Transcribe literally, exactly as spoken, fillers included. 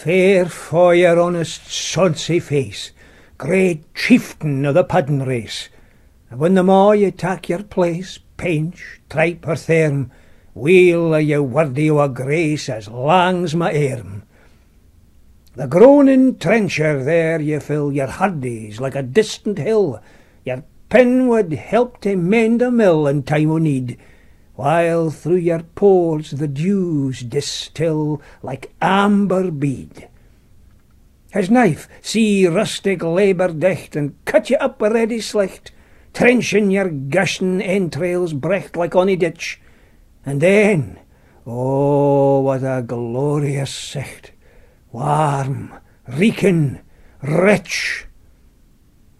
Fair for your honest sodsy face, great chieftain of the puddin' race. And when the more you tak your place, pinch, tripe or therm, we'll are you worthy o' a grace as lang's my arm. The groaning trencher there you fill your hardies like a distant hill. Your pen would help to mend a mill in time o' need, while through your pores the dews distil like amber bead. His knife, see rustic labour dicht, and cut you up a ready slicht, trenching your gushing entrails brecht like ony ditch. And then, oh, what a glorious sight! Warm, reeking, rich,